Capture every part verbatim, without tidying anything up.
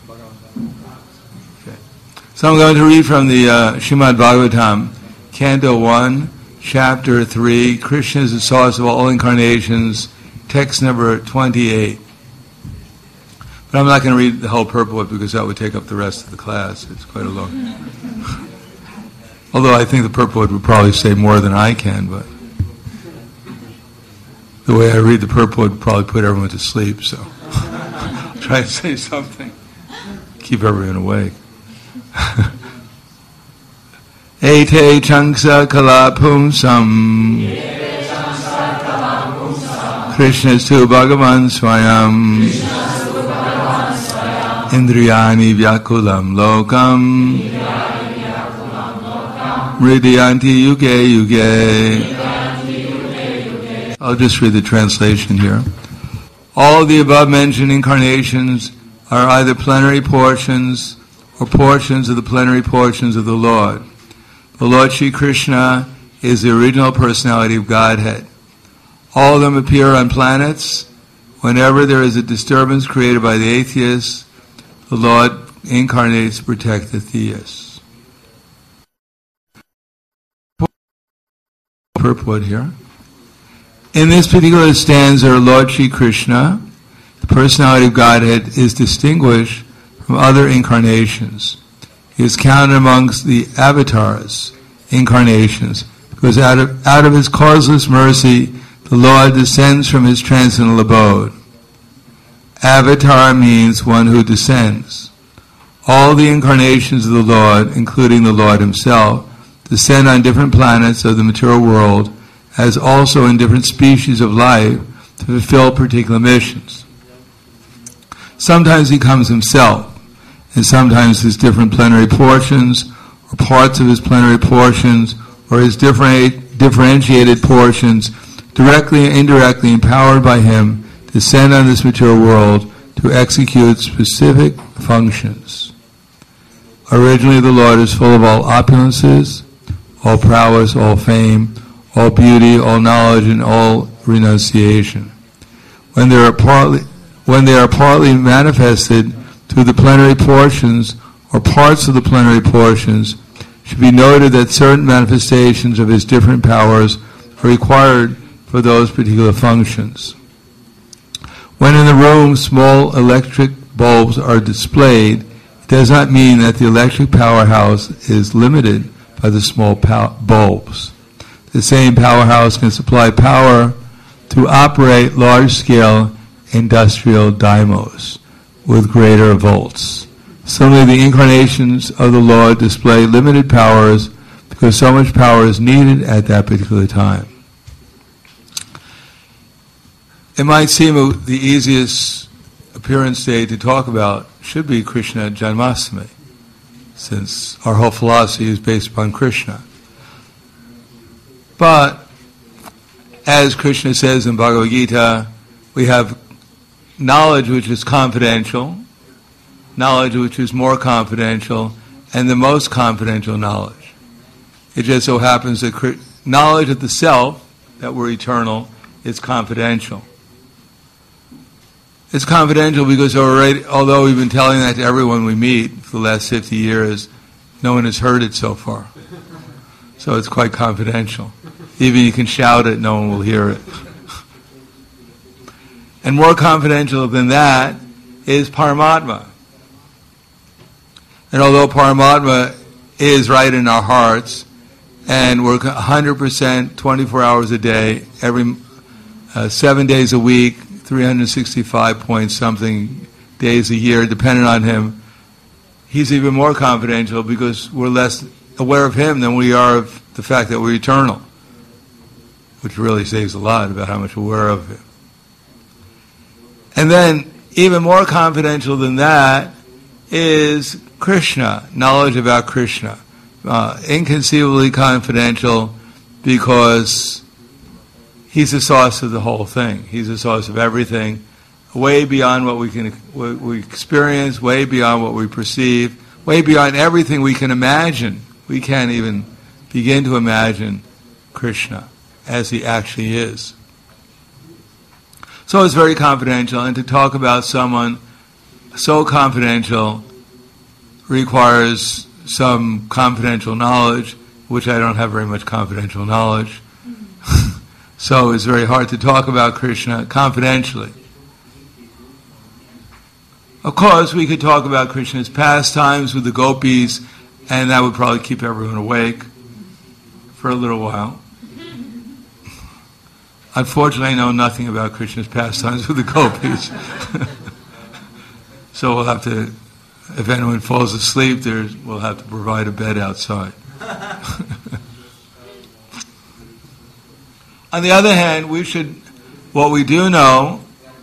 Okay. So I'm going to read from the uh, Srimad Bhagavatam, Canto one, Chapter three, Krishna is the source of all incarnations, text number twenty-eight. But I'm not going to read the whole purport because that would take up the rest of the class. It's quite a long. Although I think the purport would probably say more than I can, but the way I read the purport would probably put everyone to sleep, so I'll try to say something, keep everyone awake. Ete changsa kala pumsam Krishna's tu Bhagavan Swayam Indriyani Vyakulam Lokam Mridyanti Yuge Yuge. I'll just read the translation here. All the above mentioned incarnations are either plenary portions or portions of the plenary portions of the Lord. The Lord Shri Krishna is the original personality of Godhead. All of them appear on planets. Whenever there is a disturbance created by the atheists, the Lord incarnates to protect the theists. Purport here. In this particular stanza, Lord Shri Krishna, the personality of Godhead, is distinguished from other incarnations. He is counted amongst the avatars, incarnations, because out of, out of his causeless mercy, the Lord descends from his transcendental abode. Avatar means one who descends. All the incarnations of the Lord, including the Lord himself, descend on different planets of the material world, as also in different species of life, to fulfill particular missions. Sometimes he comes himself, and sometimes his different plenary portions, or parts of his plenary portions, or his different, differentiated portions, directly and indirectly empowered by him, descend on this material world to execute specific functions. Originally the Lord is full of all opulences, all prowess, all fame, all beauty, all knowledge, and all renunciation. When they are partly, when they are partly manifested through the plenary portions or parts of the plenary portions, should be noted that certain manifestations of his different powers are required for those particular functions. When in the room small electric bulbs are displayed, it does not mean that the electric powerhouse is limited by the small pow- bulbs. The same powerhouse can supply power to operate large-scale industrial dynamos with greater volts. Similarly, the incarnations of the Lord display limited powers because so much power is needed at that particular time. It might seem the easiest appearance day to talk about should be Krishna Janmashtami, since our whole philosophy is based upon Krishna. But, as Krishna says in Bhagavad Gita, we have knowledge which is confidential, knowledge which is more confidential, and the most confidential knowledge. It just so happens that knowledge of the self, that we're eternal, is confidential. It's confidential because already, although we've been telling that to everyone we meet for the last fifty years, no one has heard it so far. So it's quite confidential. Even you can shout it, no one will hear it. And more confidential than that is Paramatma. And although Paramatma is right in our hearts, and we're one hundred percent twenty-four hours a day, every uh, seven days a week, three hundred sixty-five point something days a year, depending on him, he's even more confidential because we're less aware of him than we are of the fact that we're eternal, which really says a lot about how much we're aware of him. And then, even more confidential than that is Krishna, knowledge about Krishna. Uh, inconceivably confidential because he's the source of the whole thing. He's the source of everything, way beyond what we can what we experience, way beyond what we perceive, way beyond everything we can imagine. We can't even begin to imagine Krishna as he actually is. So it's very confidential, and to talk about someone so confidential, requires some confidential knowledge, which I don't have very much confidential knowledge. So it's very hard to talk about Krishna confidentially. Of course, we could talk about Krishna's pastimes with the gopis, and that would probably keep everyone awake for a little while. Unfortunately, I know nothing about Krishna's pastimes with the gopis. So we'll have to, if anyone falls asleep, there's, we'll have to provide a bed outside. On the other hand, we should, what we do know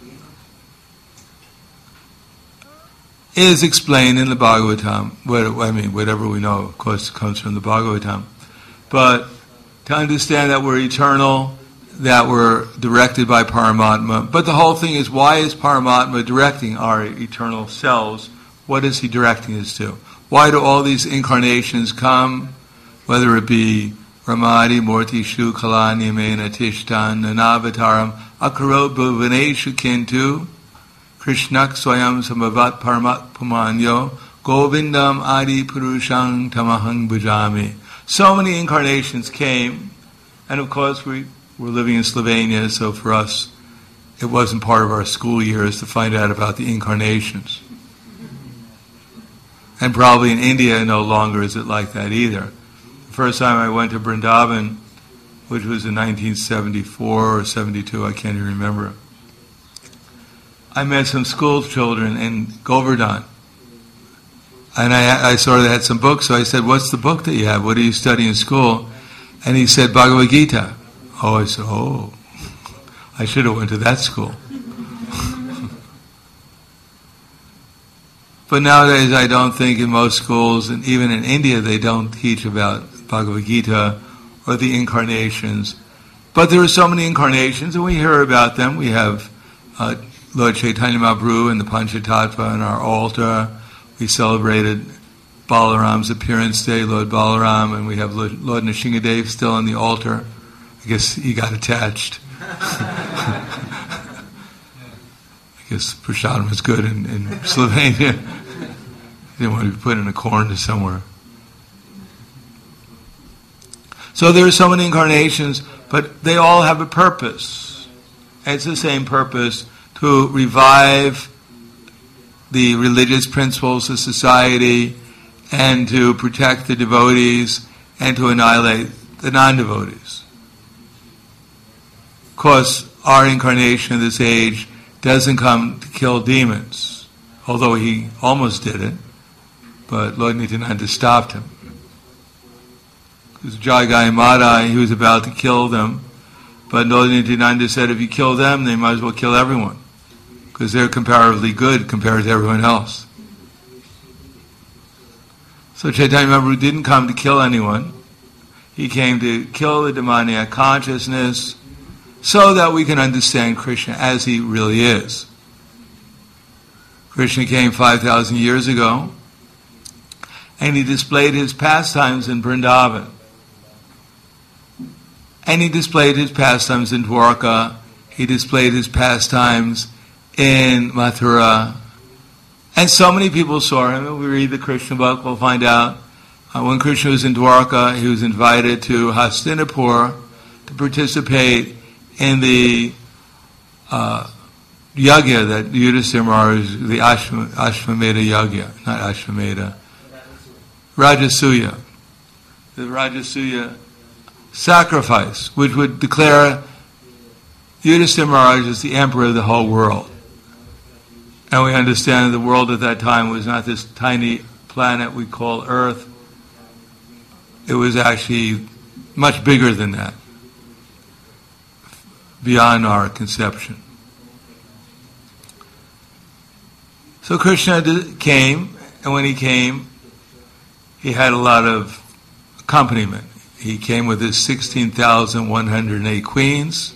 is explained in the Bhagavatam. What, I mean, whatever we know, of course, comes from the Bhagavatam. But to understand that we're eternal, that we're directed by Paramatma. But the whole thing is, why is Paramatma directing our eternal selves? What is he directing us to? Why do all these incarnations come, whether it be Ramadi, Murti, Shu, Kalani, Mena, Tishtan, Nanavataram, Akarot, Bhuvaneshu, Kintu, Krishnak, Swayam, Sambhavat, Paramat, Pumanyo, Govindam, Adi, Purushang, Tamahang, Bhajami. So many incarnations came, and of course we were living in Slovenia, so for us it wasn't part of our school years to find out about the incarnations. And probably in India no longer is it like that either. The first time I went to Vrindavan, which was in nineteen seventy-four or seventy-two, I can't even remember, I met some school children in Govardhan. And I, I saw they had some books, so I said, what's the book that you have? What do you study in school? And he said, Bhagavad Gita. Oh, I said, oh, I should have went to that school. But nowadays I don't think in most schools, and even in India, they don't teach about Bhagavad Gita or the incarnations. But there are so many incarnations, and we hear about them. We have uh, Lord Chaitanya Mahaprabhu and the Panchatattva on our altar. We celebrated Balaram's appearance day, Lord Balaram, and we have Lord, Lord Nrsingadev still on the altar. I guess he got attached. I guess Prasadam was good in, in Slovenia. He didn't want to be put in a corner somewhere. So there are so many incarnations, but they all have a purpose. And it's the same purpose, to revive the religious principles of society and to protect the devotees and to annihilate the non-devotees. Of course, our incarnation of this age doesn't come to kill demons, although he almost did it, but Lord Nityananda stopped him. Because Jagai Madai, he was about to kill them, but Lord Nityananda said, if you kill them, they might as well kill everyone, because they're comparatively good compared to everyone else. So Chaitanya Mahaprabhu didn't come to kill anyone. He came to kill the demoniac consciousness so that we can understand Krishna as he really is. Krishna came five thousand years ago, and he displayed his pastimes in Vrindavan. And he displayed his pastimes in Dwarka. He displayed his pastimes in Mathura. And so many people saw him. If we read the Krishna book, we'll find out uh, when Krishna was in Dwarka, he was invited to Hastinapur to participate in the uh, yagya that Yudhisthira Maharaj, the Ashvam, Ashvamedha yagya, not Ashvamedha, Rajasuya. The Rajasuya sacrifice, which would declare Yudhisthira Maharaj as the emperor of the whole world. And we understand the world at that time was not this tiny planet we call Earth. It was actually much bigger than that, beyond our conception. So Krishna came, and when he came, he had a lot of accompaniment. He came with his sixteen thousand one hundred eight queens,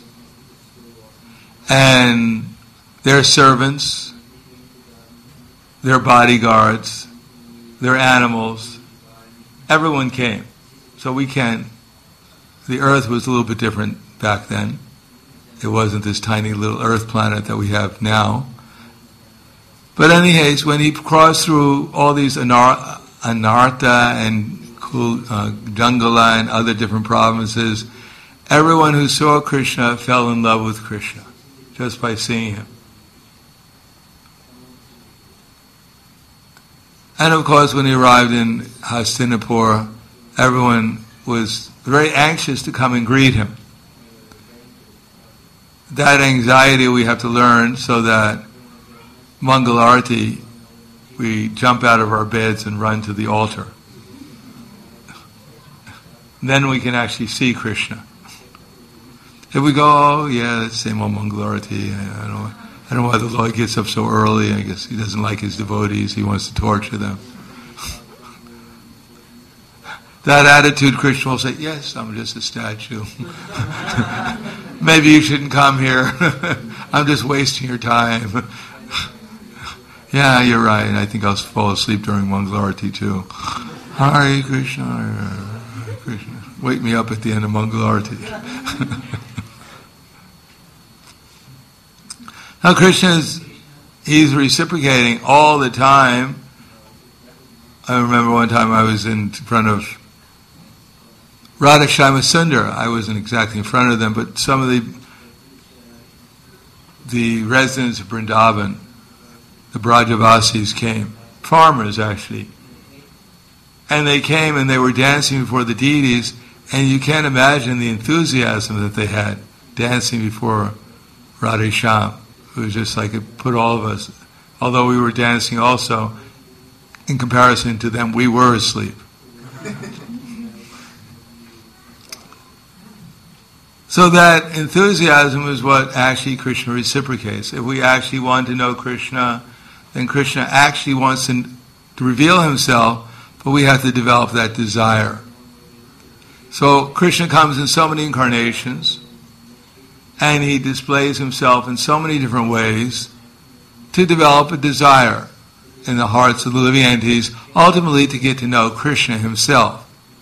and their servants, their bodyguards, their animals. Everyone came. So we can't, the earth was a little bit different back then. It wasn't this tiny little earth planet that we have now. But in any case, when he crossed through all these anar- Anartha and uh, Jangala and other different provinces, everyone who saw Krishna fell in love with Krishna just by seeing him. And of course, when he arrived in Hastinapur, everyone was very anxious to come and greet him. That anxiety we have to learn so that Mangalarti, we jump out of our beds and run to the altar. Then we can actually see Krishna. If we go, oh yeah, that's the same old Mangalarti, I don't know, I don't know why the Lord gets up so early. I guess he doesn't like his devotees. He wants to torture them. That attitude, Krishna will say, yes, I'm just a statue. Maybe you shouldn't come here. I'm just wasting your time. Yeah, you're right. I think I'll fall asleep during Mangalarti too. Hare Krishna, Hare Krishna. Wake me up at the end of Mangalarti. Now Krishna is, he's reciprocating all the time. I remember one time I was in front of Radha Shyama Sundar. I wasn't exactly in front of them, but some of the the residents of Vrindavan, the Brajavasis came, farmers actually. And they came and they were dancing before the deities, and you can't imagine the enthusiasm that they had dancing before Radha Shyam. It was just like it put all of us, although we were dancing also, in comparison to them, we were asleep. So that enthusiasm is what actually Krishna reciprocates. If we actually want to know Krishna, then Krishna actually wants to, to reveal himself, but we have to develop that desire. So Krishna comes in so many incarnations, and he displays himself in so many different ways to develop a desire in the hearts of the living entities, ultimately to get to know Krishna himself.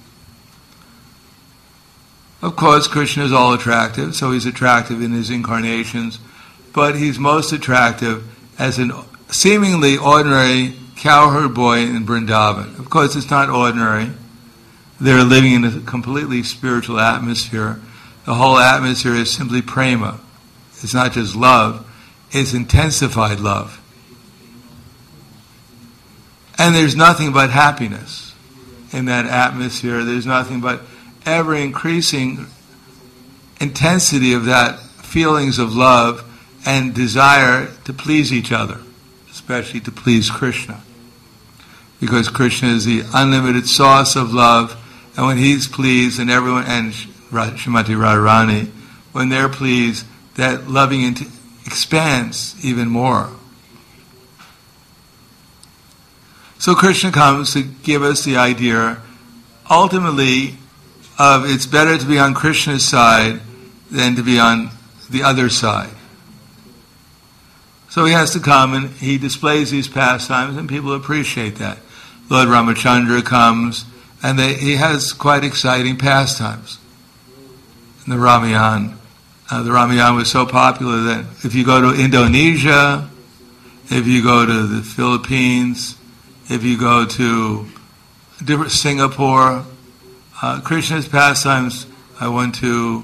Of course, Krishna is all attractive, so he's attractive in his incarnations, but he's most attractive as a seemingly ordinary cowherd boy in Vrindavan. Of course, it's not ordinary. They're living in a completely spiritual atmosphere. The whole atmosphere is simply prema. It's not just love, it's intensified love. And there's nothing but happiness in that atmosphere. There's nothing but ever-increasing intensity of that feelings of love and desire to please each other, especially to please Krishna. Because Krishna is the unlimited source of love, and when he's pleased, and everyone, and Srimati Radharani, when they're pleased, that loving int- expands even more. So Krishna comes to give us the idea, ultimately, of it's better to be on Krishna's side than to be on the other side. So he has to come and he displays these pastimes, and people appreciate that. Lord Ramachandra comes, and they, he has quite exciting pastimes. In the Ramayana, uh, the Ramayana was so popular that if you go to Indonesia, if you go to the Philippines, if you go to different Singapore, Uh, Krishna's pastimes, I went to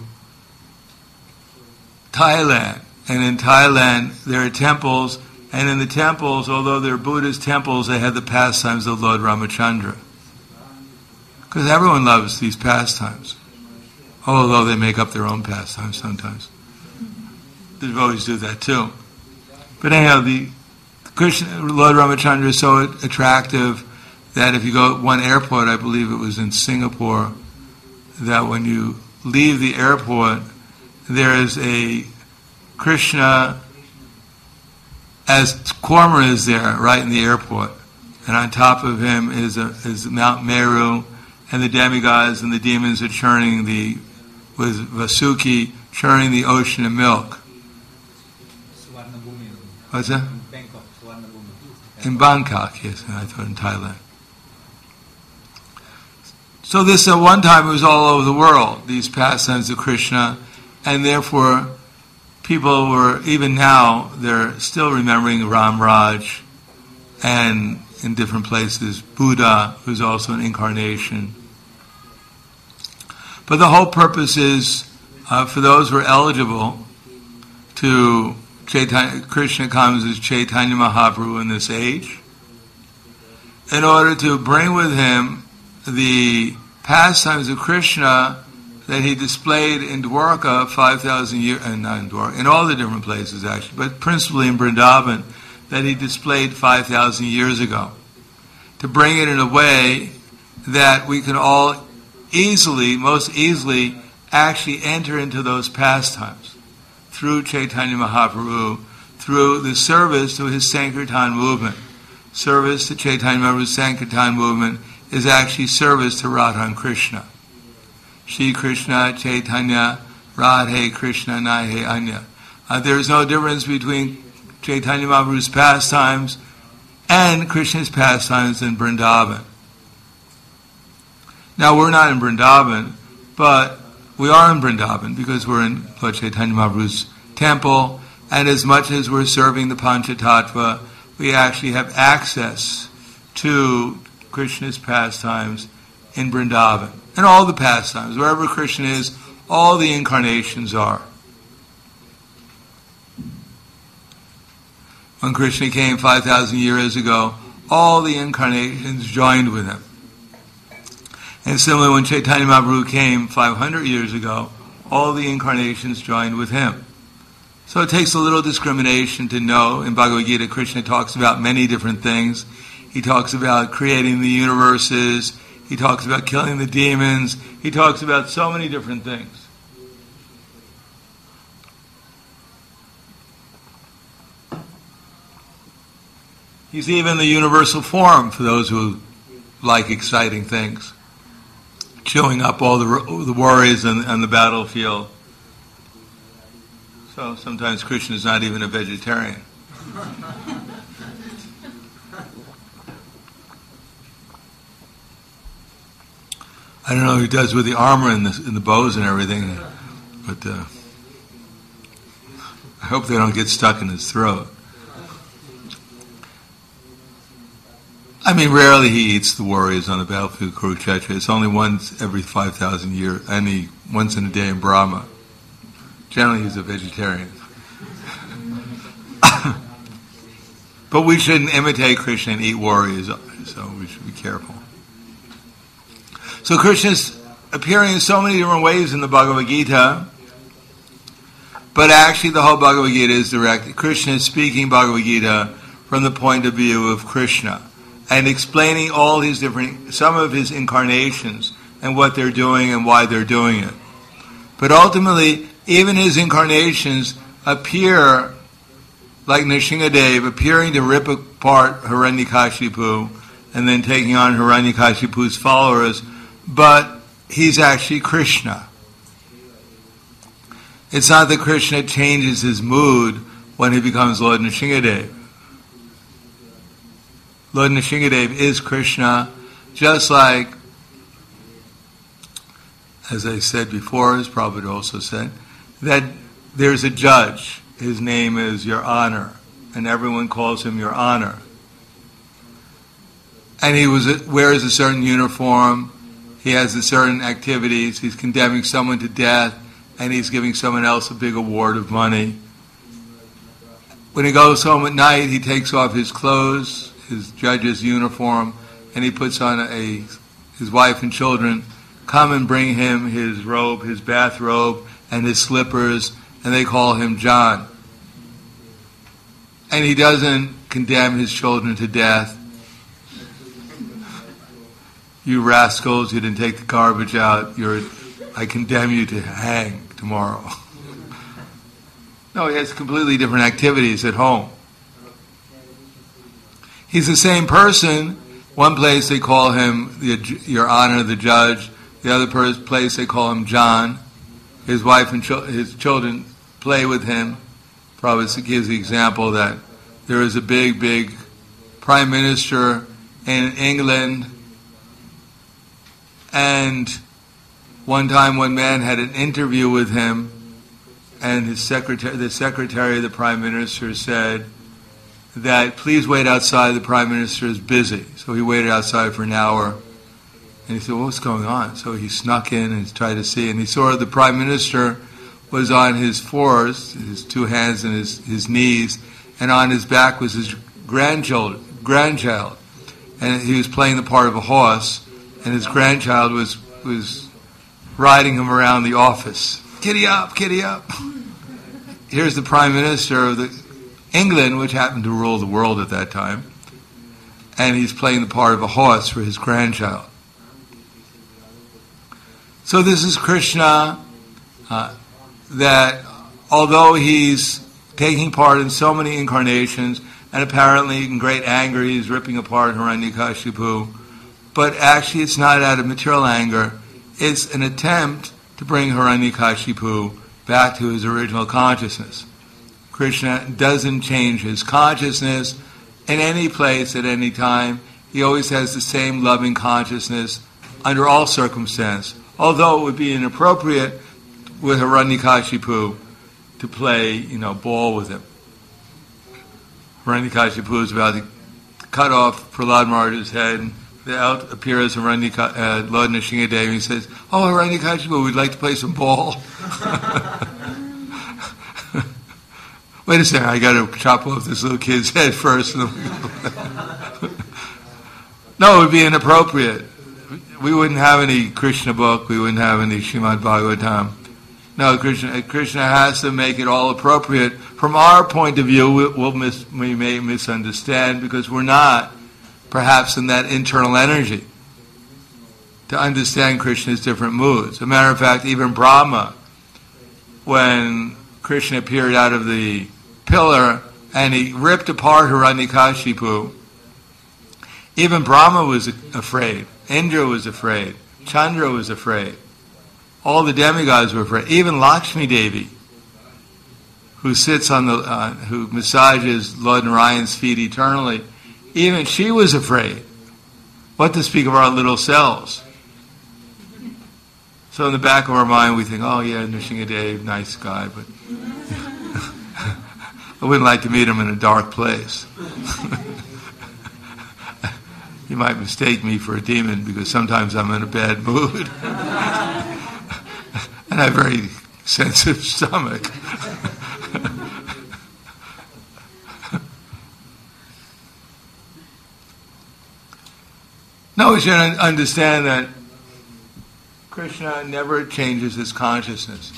Thailand, and in Thailand there are temples, and in the temples, although they're Buddhist temples, they had the pastimes of Lord Ramachandra. Because everyone loves these pastimes, although they make up their own pastimes sometimes. The devotees do that too. But anyhow, the Krishna, Lord Ramachandra is so attractive that if you go to one airport, I believe it was in Singapore, that when you leave the airport, there is a Krishna as Kurma is there, right in the airport. And on top of him is a, is Mount Meru, and the demigods and the demons are churning the, with Vasuki, churning the ocean of milk. What's that? In Bangkok. In Bangkok, yes, I thought in Thailand. So this, at one time, it was all over the world, these pastimes of Krishna, and therefore people were, even now, they're still remembering Ram Raj and in different places, Buddha, who's also an incarnation. But the whole purpose is uh, for those who are eligible to Chaitanya, Krishna comes as Chaitanya Mahaprabhu in this age, in order to bring with him the pastimes of Krishna that he displayed in Dwarka five thousand years, and not in Dwarka, in all the different places actually, but principally in Vrindavan, that he displayed five thousand years ago. To bring it in a way that we can all easily, most easily, actually enter into those pastimes through Chaitanya Mahaprabhu, through the service to his Sankirtan movement. Service to Chaitanya Mahaprabhu's Sankirtan movement is actually service to Radha and Krishna. Shri Krishna Chaitanya Radhe Krishna Nahe Anya. Uh, there is no difference between Chaitanya Mahaprabhu's pastimes and Krishna's pastimes in Vrindavan. Now we're not in Vrindavan, but we are in Vrindavan because we're in Lord Chaitanya Mahaprabhu's temple, and as much as we're serving the Panchatattva, we actually have access to Krishna's pastimes in Vrindavan. And all the pastimes, wherever Krishna is, all the incarnations are. When Krishna came five thousand years ago, all the incarnations joined with him. And similarly, when Chaitanya Mahaprabhu came five hundred years ago, all the incarnations joined with him. So it takes a little discrimination to know. In Bhagavad Gita, Krishna talks about many different things. He talks about creating the universes. He talks about killing the demons. He talks about so many different things. He's even the universal form for those who like exciting things. Chewing up all the, the worries on, on the battlefield. So sometimes Krishna is not even a vegetarian. I don't know what he does with the armor and the, and the bows and everything, but uh, I hope they don't get stuck in his throat. I mean, rarely he eats the warriors on the battlefield of Kurukshetra. It's only once every five thousand years, and he, once in a day in Brahma. Generally, he's a vegetarian. But we shouldn't imitate Krishna and eat warriors, so we should be careful. So Krishna's appearing in so many different ways in the Bhagavad Gita, but actually the whole Bhagavad Gita is directed. Krishna is speaking Bhagavad Gita from the point of view of Krishna, and explaining all his different, some of his incarnations, and what they're doing and why they're doing it. But ultimately, even his incarnations appear like Nrsimhadev, appearing to rip apart Hiranyakashipu, and then taking on Hiranyakashipu's followers, but he's actually Krishna. It's not that Krishna changes his mood when he becomes Lord Nrsimhadev. Lord Nrsimhadev is Krishna, just like, as I said before, as Prabhupada also said, that there's a judge. His name is Your Honor, and everyone calls him Your Honor. And he was wears a certain uniform, he has a certain activities, he's condemning someone to death, and he's giving someone else a big award of money. When he goes home at night, he takes off his clothes, his judge's uniform, and he puts on a, his wife and children come and bring him his robe, his bathrobe, and his slippers, and they call him John. And he doesn't condemn his children to death. You rascals, you didn't take the garbage out, you're, I condemn you to hang tomorrow. No, he has completely different activities at home. He's the same person. One place they call him the, Your Honor, the judge. The other place they call him John. His wife and ch- his children play with him. Probably gives the example that there is a big, big prime minister in England, and one time one man had an interview with him, and his secretary, the secretary of the prime minister said that please wait outside, the Prime Minister is busy. So he waited outside for an hour, and he said, well, what's going on? So he snuck in and tried to see, and he saw the Prime Minister was on his fours, his two hands and his, his knees, and on his back was his grandchild, grandchild. And he was playing the part of a horse, and his grandchild was was riding him around the office. Giddy up, giddy up. Here's the Prime Minister of the, England, which happened to rule the world at that time, and he's playing the part of a horse for his grandchild. So this is Krishna, uh, that although he's taking part in so many incarnations, and apparently in great anger he's ripping apart Hiranyakashipu, but actually it's not out of material anger, it's an attempt to bring Hiranyakashipu back to his original consciousness. Krishna doesn't change his consciousness in any place at any time. He always has the same loving consciousness under all circumstances, although it would be inappropriate with Hiranyakashipu to play, you know, ball with him. Hiranyakashipu is about to cut off Prahlad Maharaj's head. Out appears Hiranyaka, uh, Lord Nrsingadev. He says, "Oh, Hiranyakashipu, we'd like to play some ball." Wait a second, I got to chop off this little kid's head first. No, it would be inappropriate. We wouldn't have any Krishna book. We wouldn't have any Srimad Bhagavatam. No, Krishna, Krishna has to make it all appropriate. From our point of view, we, we'll mis, we may misunderstand because we're not, perhaps, in that internal energy to understand Krishna's different moods. As a matter of fact, even Brahma, when Krishna appeared out of the pillar and he ripped apart Hiranyakashipu, even Brahma was afraid. Indra was afraid. Chandra was afraid. All the demigods were afraid. Even Lakshmi Devi, who sits on the, uh, who massages Lord Narayan's feet eternally, even she was afraid. What to speak of our little selves? So in the back of our mind we think, oh yeah, Nrsingadev, nice guy, but I wouldn't like to meet him in a dark place. You might mistake me for a demon because sometimes I'm in a bad mood. And I have a very sensitive stomach. No, we should understand that Krishna never changes his consciousness.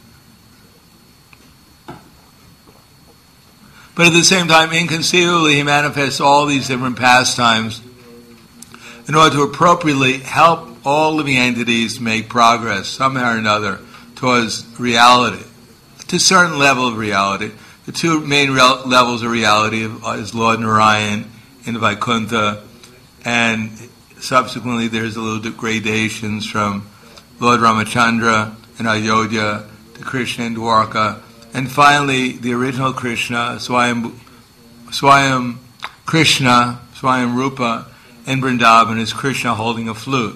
But at the same time, inconceivably, he manifests all these different pastimes in order to appropriately help all living entities make progress, somehow or another, towards reality, to a certain level of reality. The two main real levels of reality is Lord Narayan in Vaikuntha, and subsequently there's a little gradations from Lord Ramachandra in Ayodhya to Krishna in Dwarka, and finally the original Krishna, Swayam, Swayam Krishna, Swayam Rupa in Vrindavan is Krishna holding a flute.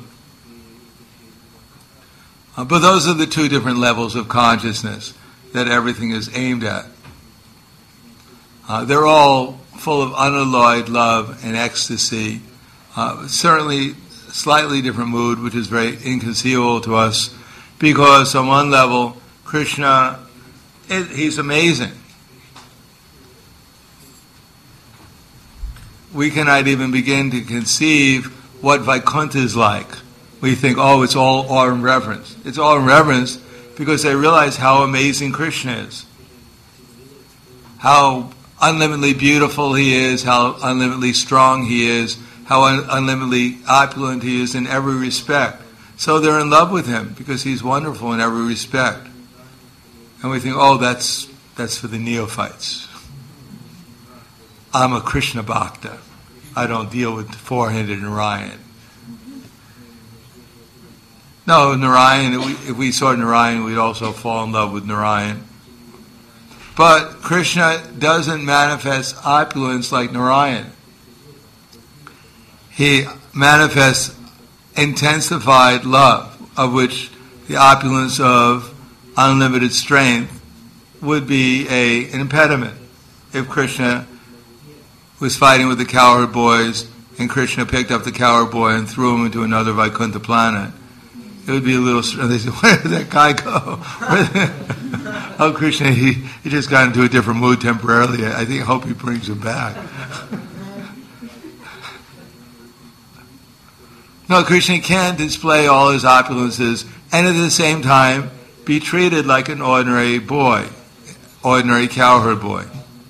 Uh, but those are the two different levels of consciousness that everything is aimed at. Uh, they're all full of unalloyed love and ecstasy. Uh, certainly slightly different mood, which is very inconceivable to us, because on one level, Krishna, it, he's amazing. We cannot even begin to conceive what Vaikuntha is like. We think, oh, it's all awe and reverence. It's all in reverence because they realize how amazing Krishna is. How unlimitedly beautiful he is, how unlimitedly strong he is, how un- unlimitedly opulent he is in every respect. So they're in love with him because he's wonderful in every respect. And we think, oh, that's that's for the neophytes. I'm a Krishna Bhakta. I don't deal with the four-handed Narayan. No, Narayan, if we, if we saw Narayan, we'd also fall in love with Narayan. But Krishna doesn't manifest opulence like Narayan. He manifests intensified love, of which the opulence of unlimited strength would be a, an impediment if Krishna was fighting with the cowherd boys, and Krishna picked up the cowherd boy and threw him into another Vaikuntha planet, it would be a little... They said, where did that guy go? Oh, Krishna, he, he just got into a different mood temporarily. I think, I hope he brings him back. No, Krishna can't display all his opulences and at the same time be treated like an ordinary boy, ordinary cowherd boy.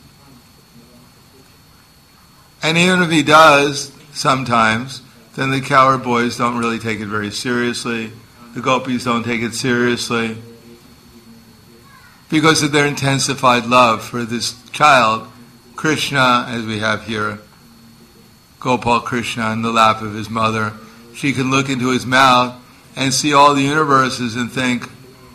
And even if he does, sometimes, then the cowherd boys don't really take it very seriously. The gopis don't take it seriously because of their intensified love for this child, Krishna, as we have here, Gopal Krishna in the lap of his mother. She can look into his mouth and see all the universes and think,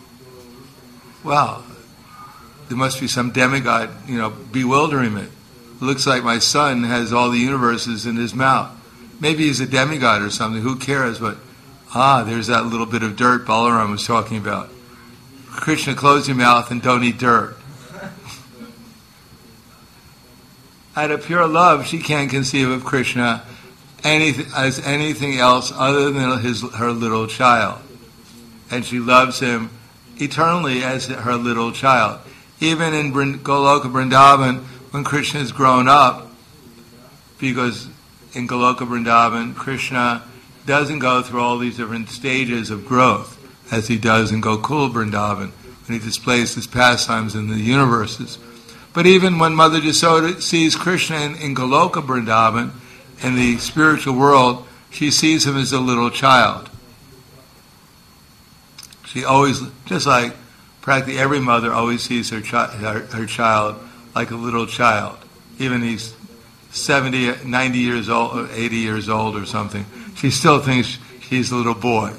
wow, there must be some demigod, you know, bewildering me. It looks like my son has all the universes in his mouth. Maybe he's a demigod or something, who cares? But, ah, there's that little bit of dirt Balaram was talking about. Krishna, close your mouth and don't eat dirt. Out of pure love, she can't conceive of Krishna anything, as anything else other than his, her little child. And she loves him eternally as her little child. Even in Goloka Vrindavan, when Krishna has grown up, because in Goloka Vrindavan, Krishna doesn't go through all these different stages of growth as he does in Gokula Vrindavan, when he displays his pastimes in the universes. But even when Mother Yasoda sees Krishna in, in Goloka Vrindavan, in the spiritual world, she sees him as a little child. She always, just like practically every mother always sees her, chi- her, her child like a little child. Even he's seventy, ninety years old, or eighty years old or something, she still thinks he's a little boy.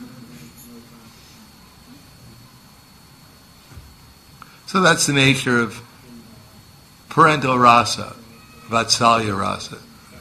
So that's the nature of parental rasa, vatsalya rasa.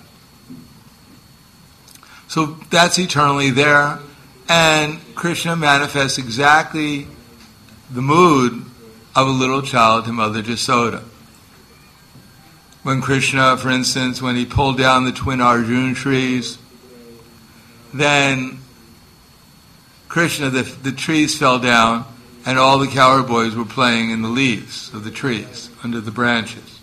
So that's eternally there, and Krishna manifests exactly the mood of a little child to Mother Yasoda. When Krishna, for instance, when he pulled down the twin Arjuna trees, then Krishna, the, the trees fell down, and all the cowherd boys were playing in the leaves of the trees, under the branches.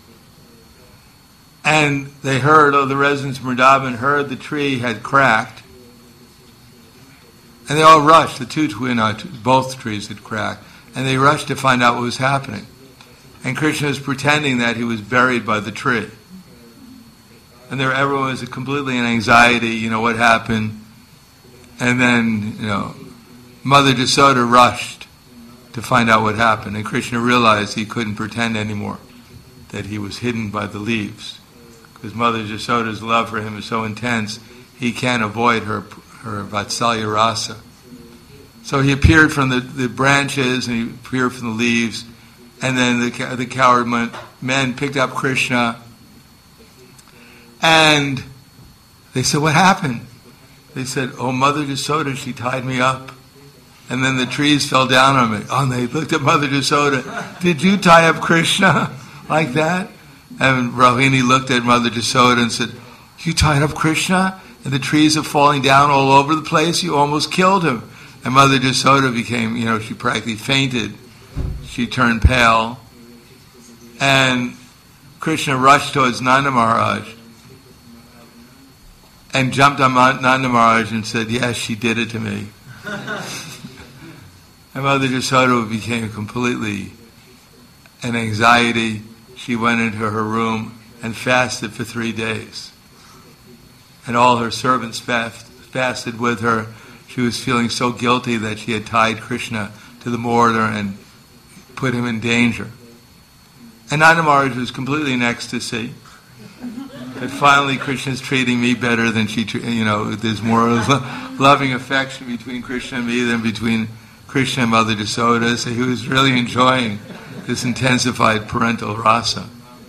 And they heard, oh, the residents of Vrindavan heard the tree had cracked, and they all rushed, the two twin, both trees had cracked, and they rushed to find out what was happening. And Krishna was pretending that he was buried by the tree. And there everyone was completely in anxiety, you know, what happened. And then, you know, Mother Yasoda rushed to find out what happened. And Krishna realized he couldn't pretend anymore, that he was hidden by the leaves. Because Mother Yasoda's love for him is so intense, he can't avoid her, her Vatsalya Rasa. So he appeared from the, the branches, and he appeared from the leaves, and then the, the cowherd men picked up Krishna, and they said, what happened? They said, oh, Mother Yasoda, she tied me up. And then the trees fell down on me. Oh, and they looked at Mother Yasoda. Did you tie up Krishna like that? And Rohini looked at Mother Yasoda and said, you tied up Krishna? And the trees are falling down all over the place? You almost killed him. And Mother Yasoda became, you know, she practically fainted. She turned pale. And Krishna rushed towards Nanda Maharaj and jumped on Nanda Maharaj and said, yes, she did it to me. And Mother Yasoda became completely in anxiety. She went into her room and fasted for three days. And all her servants fast, fasted with her. She was feeling so guilty that she had tied Krishna to the mortar and put him in danger. And Nanda Maharaj was completely in ecstasy. That finally Krishna's treating me better than she, you know, there's more loving affection between Krishna and me than between Krishna and Mother Yasoda. So he was really enjoying this intensified parental rasa.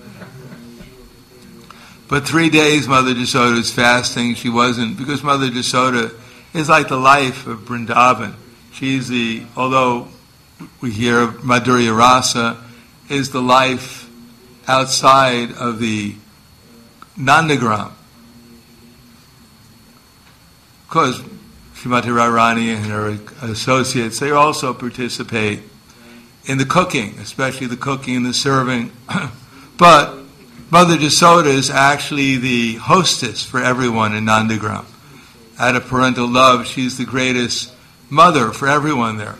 But three days Mother Yasoda was fasting. She wasn't, because Mother Yasoda is like the life of Vrindavan. She's the, although we hear Madhurya Rasa, is the life outside of the Nandagram. Of course, Srimati Radharani and her associates, they also participate in the cooking, especially the cooking and the serving. But Mother Jasoda is actually the hostess for everyone in Nandagram. Out of parental love, she's the greatest mother for everyone there.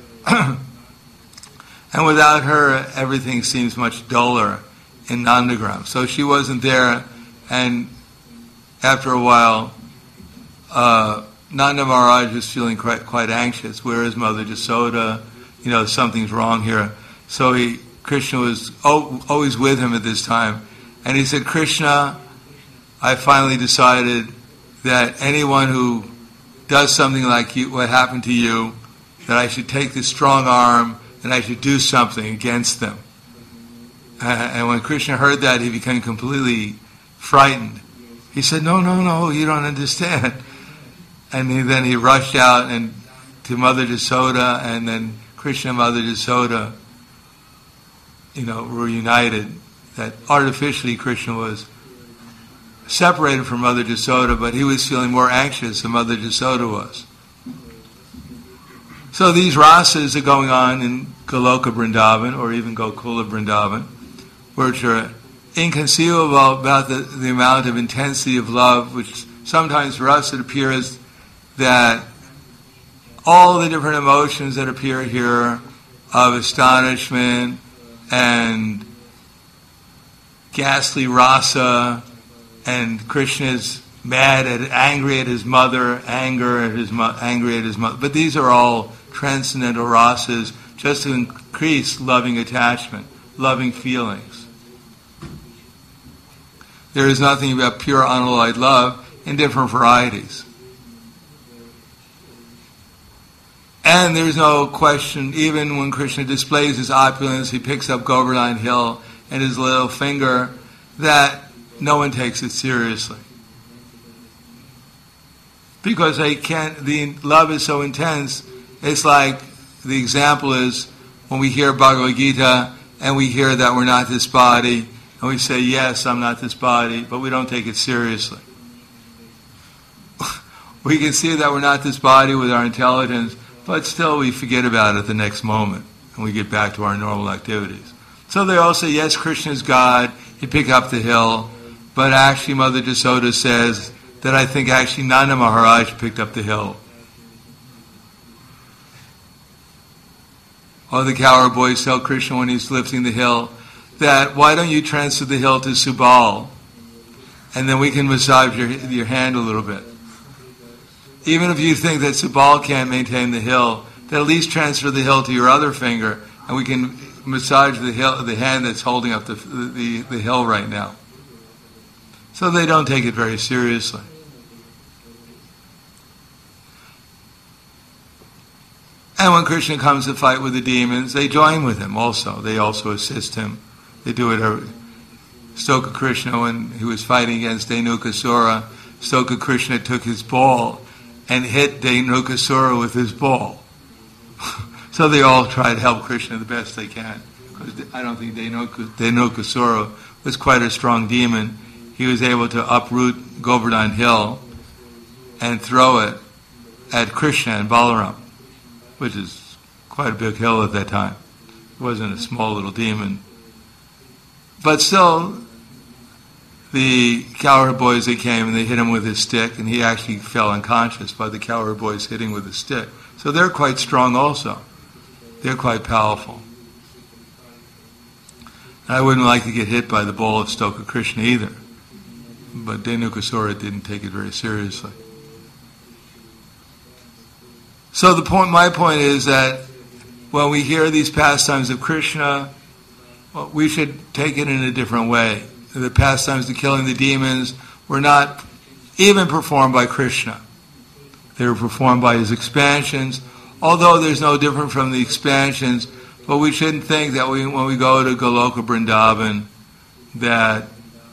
And without her, everything seems much duller in Nandagram. So she wasn't there, and after a while, uh, Nanda Maharaj was feeling quite, quite anxious. Where is Mother Jasoda? You know, something's wrong here. So he, Krishna was o- always with him at this time. And he said, Krishna, I finally decided that anyone who does something like you, what happened to you, that I should take this strong arm and I should do something against them. Uh, and when Krishna heard that, he became completely frightened. He said, no, no, no, you don't understand. And he, then he rushed out and to Mother Jasoda, and then Krishna and Mother Jasoda, you know, were united. That artificially Krishna was separated from Mother Jasoda, but he was feeling more anxious than Mother Jasoda was. So these rasas are going on in Goloka Vrindavan, or even Gokula Vrindavan, which are inconceivable about the, the amount of intensity of love, which sometimes for us it appears that all the different emotions that appear here of astonishment and ghastly rasa, and Krishna's mad and angry at his mother, anger at his mo- angry at his mother. But these are all transcendental rasas, just to increase loving attachment, loving feelings. There is nothing about pure unalloyed love in different varieties. And there's no question, even when Krishna displays his opulence, he picks up Govardhan Hill and his little finger, that no one takes it seriously. Because they can't, the love is so intense. It's like, the example is when we hear Bhagavad Gita and we hear that we're not this body, and we say, yes, I'm not this body, but we don't take it seriously. We can see that we're not this body with our intelligence, but still we forget about it the next moment, and we get back to our normal activities. So they all say, yes, Krishna is God, he picked up the hill, but actually Mother Jasoda says that I think actually Nanda Maharaj picked up the hill. Or the cowherd boys tell Krishna when he's lifting the hill that, why don't you transfer the hill to Subal, and then we can massage your, your hand a little bit. Even if you think that Subal can't maintain the hill, then at least transfer the hill to your other finger, and we can massage the hill, the hand that's holding up the, the, the hill right now. So they don't take it very seriously. And when Krishna comes to fight with the demons, they join with him also. They also assist him. They do it. Stoka Krishna, when he was fighting against Dhenukasura, Stoka Krishna took his ball and hit Dhenukasura with his ball. So they all try to help Krishna the best they can. Because I don't think Dhenukasura was quite a strong demon. He was able to uproot Govardhan Hill and throw it at Krishna and Balaram, which is quite a big hill at that time. It wasn't a small little demon. But still, the cowherd boys, they came and they hit him with his stick, and he actually fell unconscious by the cowherd boys hitting with his stick. So they're quite strong also. They're quite powerful. I wouldn't like to get hit by the ball of Stoka Krishna either. But Dhenukasura didn't take it very seriously. So the point, my point is that when we hear these pastimes of Krishna, well, we should take it in a different way. The pastimes of killing the demons were not even performed by Krishna. They were performed by his expansions, although there's no different from the expansions, but we shouldn't think that we, when we go to Goloka Vrindavan, that,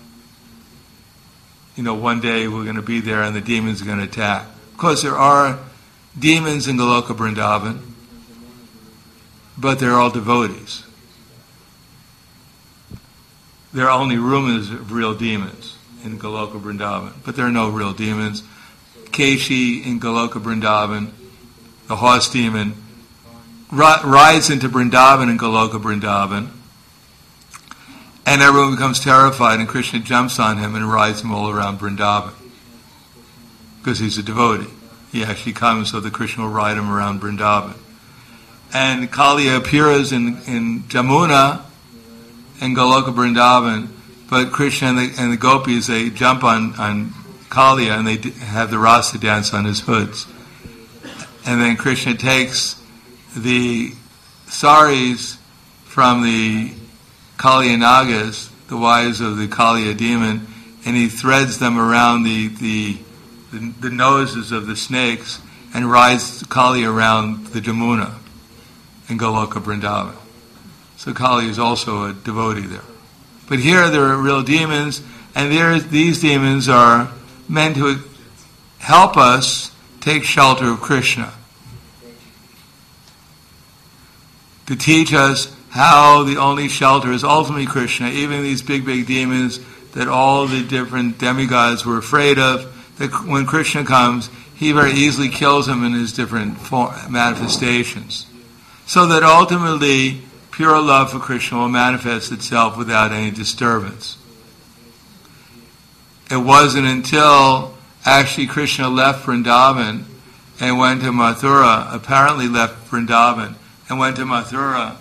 you know, one day we're going to be there and the demons are going to attack. Of course, there are demons in Goloka Vrindavan, but they're all devotees. There are only rumors of real demons in Goloka Vrindavan. But there are no real demons. Keshi in Goloka Vrindavan, the horse demon, ri- rides into Vrindavan in Goloka Vrindavan, and everyone becomes terrified, and Krishna jumps on him and rides him all around Vrindavan. Because he's a devotee. He actually comes so that Krishna will ride him around Vrindavan. And Kaliya appears in, in Jamuna and Goloka Vrindavan, but Krishna and the, and the gopis, they jump on, on Kaliya and they d- have the rasa dance on his hoods. And then Krishna takes the saris from the Kaliya Nagas, the wives of the Kaliya demon, and he threads them around the, the, the, the noses of the snakes and rides Kali around the Jamuna in Goloka Vrindavan. So Kali is also a devotee there. But here there are real demons, and there, these demons are meant to help us take shelter of Krishna, to teach us how the only shelter is ultimately Krishna. Even these big, big demons that all the different demigods were afraid of, that when Krishna comes, he very easily kills them in his different form, manifestations. So that ultimately, pure love for Krishna will manifest itself without any disturbance. It wasn't until actually Krishna left Vrindavan and went to Mathura, apparently left Vrindavan and went to Mathura,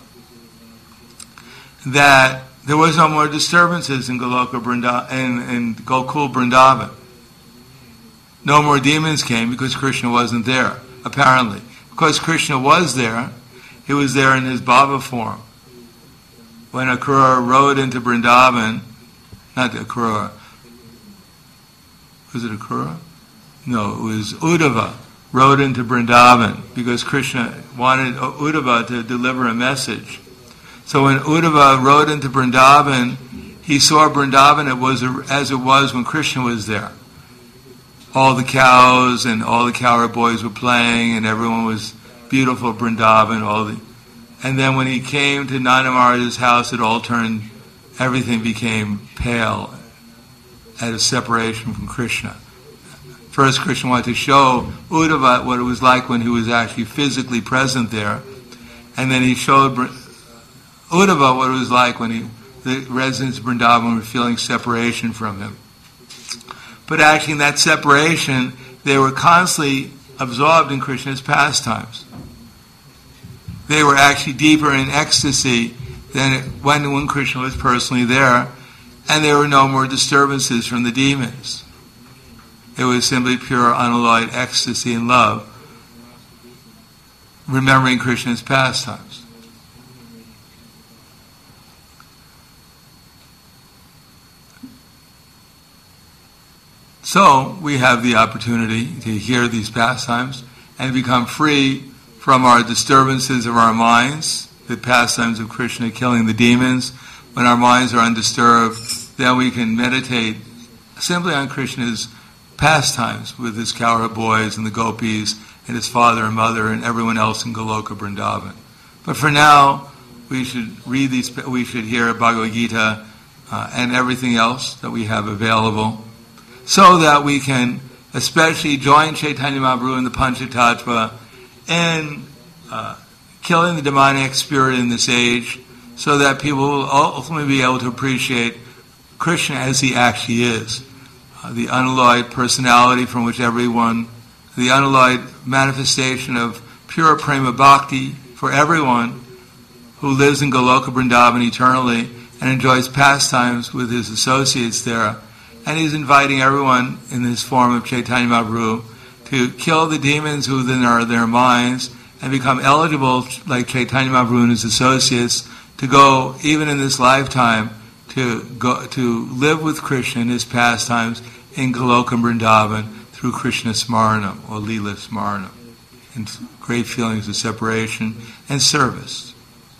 that there was no more disturbances in Goloka Vrindavan, in, in Gokul Vrindavan. No more demons came because Krishna wasn't there, apparently. Because Krishna was there, he was there in his Bhava form. When Akrura rode into Vrindavan, not Akrura, was it Akrura? No, it was Uddhava rode into Vrindavan because Krishna wanted Uddhava to deliver a message. So when Uddhava rode into Vrindavan, he saw Vrindavan it was as it was when Krishna was there. All the cows and all the cowherd boys were playing, and everyone was beautiful Vrindavan. All the, and then when he came to Nanda Maharaj's house, it all turned, everything became pale at a separation from Krishna. First, Krishna wanted to show Uddhava what it was like when he was actually physically present there, and then he showed Uddhava what it was like when he, the residents of Vrindavan were feeling separation from him. But actually in that separation, they were constantly absorbed in Krishna's pastimes. They were actually deeper in ecstasy than when, when Krishna was personally there, and there were no more disturbances from the demons. It was simply pure unalloyed ecstasy and love, remembering Krishna's pastimes. So we have the opportunity to hear these pastimes and become free from our disturbances of our minds, the pastimes of Krishna killing the demons. When our minds are undisturbed, then we can meditate simply on Krishna's pastimes with his cowherd boys and the gopis and his father and mother and everyone else in Goloka Vrindavan. But for now, we should read these, we should hear Bhagavad Gita uh, and everything else that we have available, so that we can especially join Chaitanya Mahaprabhu in the Panchatattva in uh, killing the demonic spirit in this age, so that people will ultimately be able to appreciate Krishna as he actually is. Uh, the unalloyed personality from which everyone, the unalloyed manifestation of pure prema bhakti for everyone who lives in Goloka Vrindavan eternally and enjoys pastimes with his associates there. And he's inviting everyone in this form of Chaitanya Mahaprabhu to kill the demons within our, their minds and become eligible, like Chaitanya Mahaprabhu and his associates, to go, even in this lifetime, to go to live with Krishna in his pastimes in Goloka Vrindavan through Krishna Smaranam or Leela Smaranam, and great feelings of separation and service.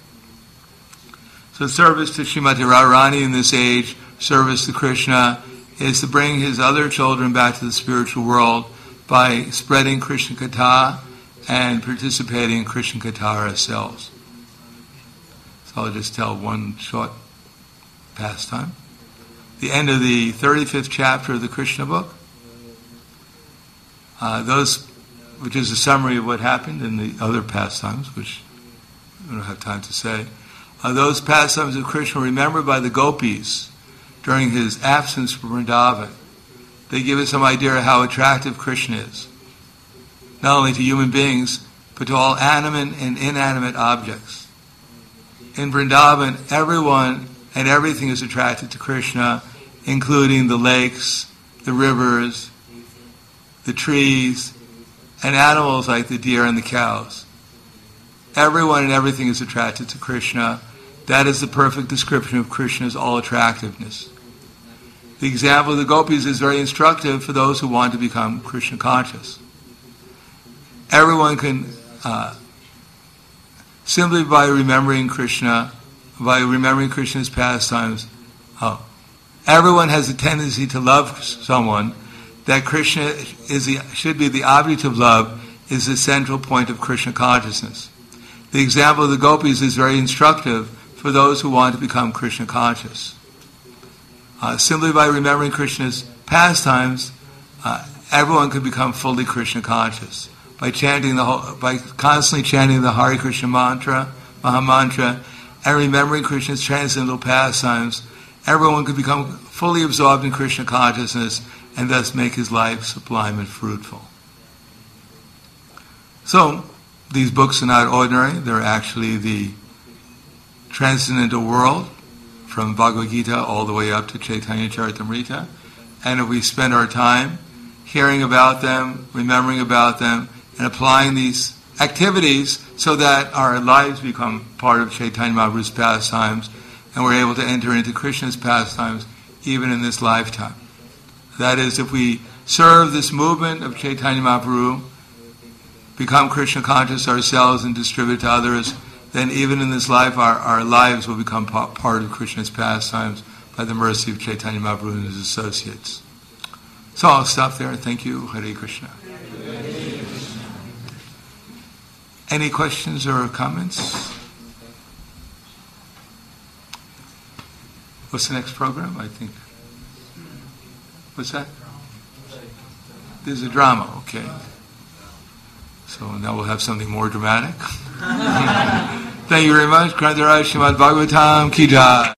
So service to Srimati Radharani in this age, service to Krishna, is to bring his other children back to the spiritual world by spreading Krishna Katha and participating in Krishna Katha ourselves. So I'll just tell one short pastime. the end of the thirty-fifth chapter of the Krishna book. Uh, those, which is a summary of what happened in the other pastimes, which we don't have time to say. Uh, those pastimes of Krishna were remembered by the gopis during his absence from Vrindavan. They give us some idea of how attractive Krishna is, not only to human beings, but to all animate and inanimate objects. In Vrindavan, everyone and everything is attracted to Krishna, including the lakes, the rivers, the trees, and animals like the deer and the cows. Everyone and everything is attracted to Krishna. That is the perfect description of Krishna's all-attractiveness. The example of the gopis is very instructive for those who want to become Krishna conscious. Everyone can, uh, simply by remembering Krishna, by remembering Krishna's pastimes, oh, everyone has a tendency to love someone. That Krishna is the, should be the object of love is the central point of Krishna consciousness. The example of the gopis is very instructive for those who want to become Krishna conscious. Uh, simply by remembering Krishna's pastimes, uh, everyone can become fully Krishna conscious. By chanting the whole, by constantly chanting the Hare Krishna mantra, Maha Mantra, and remembering Krishna's transcendental pastimes, everyone can become fully absorbed in Krishna consciousness and thus make his life sublime and fruitful. So, these books are not ordinary. They're actually the transcendental world, from Bhagavad Gita all the way up to Chaitanya Charitamrita. And if we spend our time hearing about them, remembering about them, and applying these activities so that our lives become part of Chaitanya Mahaprabhu's pastimes, and we're able to enter into Krishna's pastimes even in this lifetime. That is, if we serve this movement of Chaitanya Mahaprabhu, become Krishna conscious ourselves and distribute to others, then even in this life our, our lives will become part of Krishna's pastimes by the mercy of Chaitanya Mahaprabhu and his associates. So I'll stop there. Thank you. Hare Krishna. Any questions or comments? What's the next program? I think. What's that? There's a drama, okay. So now we'll have something more dramatic. Thank you very much. Grantaraj Srimad Bhagavatam Ki Jai.